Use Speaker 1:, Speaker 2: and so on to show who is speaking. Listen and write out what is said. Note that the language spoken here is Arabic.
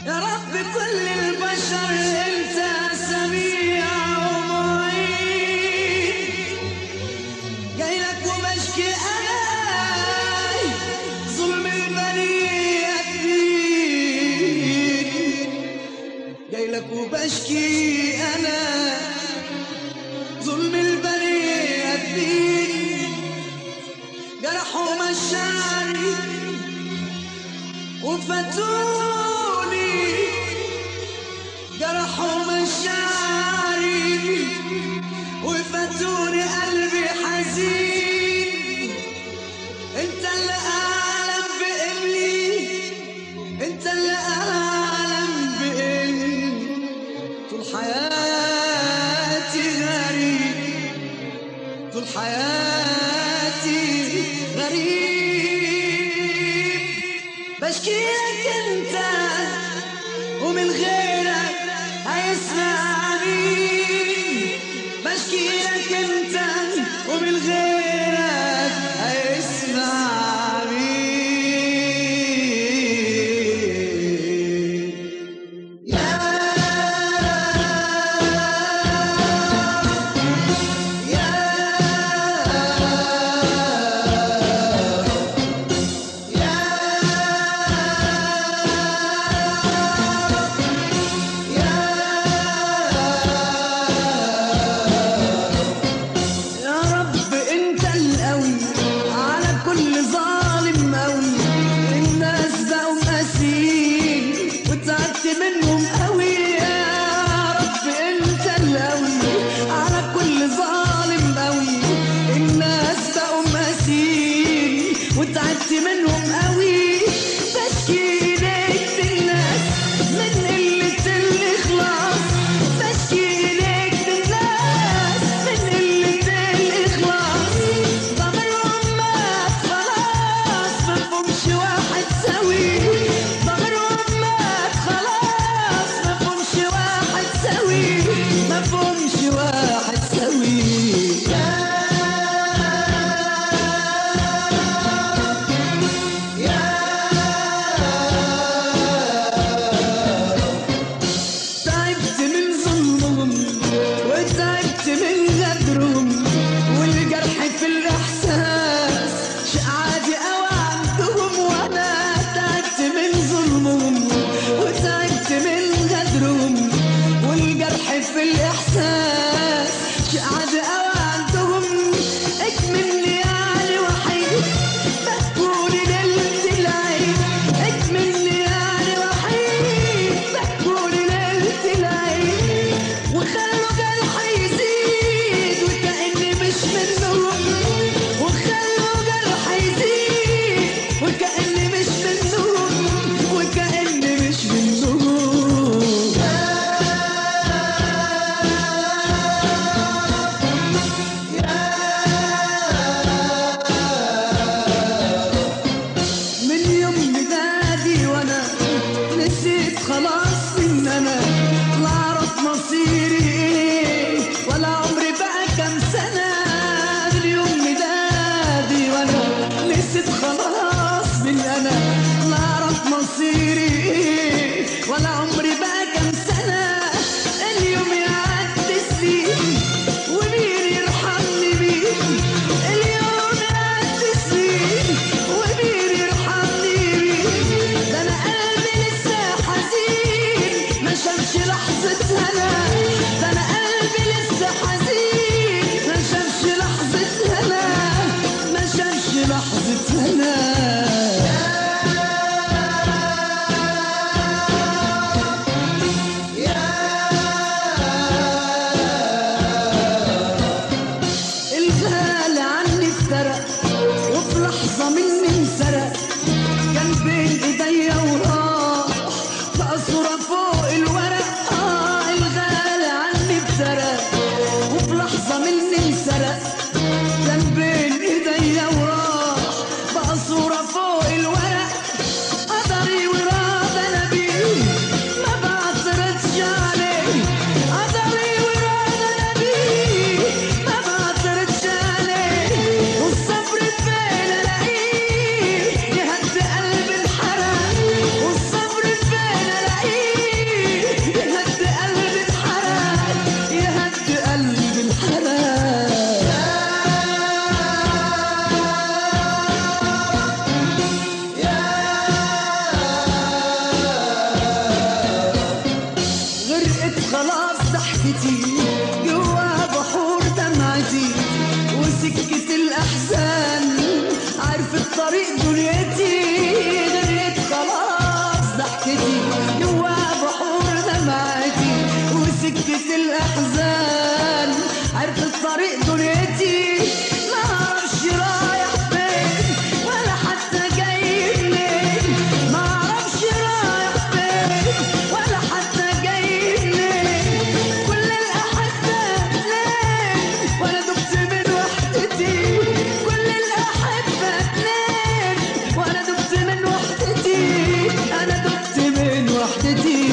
Speaker 1: يا رب كل البشر انت سميع ومعين، جاي لك وبشكي انا ظلم البرية كبير، جاي لك وبشكي انا ظلم البرية كبير، جرحوا مشاعري وفتوني، جرحوا مشاعري وفتوني قلبي حزين. انت اللي اعلم باني، انت اللي اعلم باني طول حياتي غريب، طول حياتي غريب، بشكي لك انت ومن غيرك هيسمع مين، بشكي لك انت ومن غيرك هيسمع مين. وتعبت منهم قوي، بشكي ليك الناس من قلة الإخلاص، بشكي ليك الناس من قلة الإخلاص، ضميرهم مات خلاص مفهومش واحد سوي، ضميرهم مات خلاص مفهومش واحد سوي، مفهومش واحد سوي. في الإحساس شقعد أوى عندهم، اكملني يعني وحيد بكوني ليلة العيد، اكملني يعني وحيد بكوني ليلة العيد، وخلوا جرحي يزيد وكأني مش منهم، وخلوا جرحي يزيد وكأني مش منهم، وكأني مش منهم. خلاص ان انا لا اعرف مصيري ايه ولا عمري بقى كام سنه، من يوم ميلادي وانا نسيت خلاص من انا لا اعرف مصيري ايه ولا عمري بقى كام سنه، اليوم يعدي سنين ومين يرحمني بيه، اليوم يعدي سنين ومين يرحمني بيه، ده انا قلبي لسه حزين ما شافش لحظة هنا، ده انا قلبي لسه حزين ما شافش لحظة هنا، ما شافش لحظة هنا. يا ضحكتي جوا بحور دمعتي وسكة الأحزان عرفت طريق دنيتي غرقت خلاص ضحكتي جوا بحور دمعتي وسكة الأحزان عرفت طريق دنيتي ما اعرفش رايح فين ولا حتى جاي منين ما اعرفش رايح فين ولا حتى جاي منين كل الأحبة اتنين وانا دبت من وحدتي كل الأحبة اتنين وانا دبت من وحدتي انا دبت من وحدتي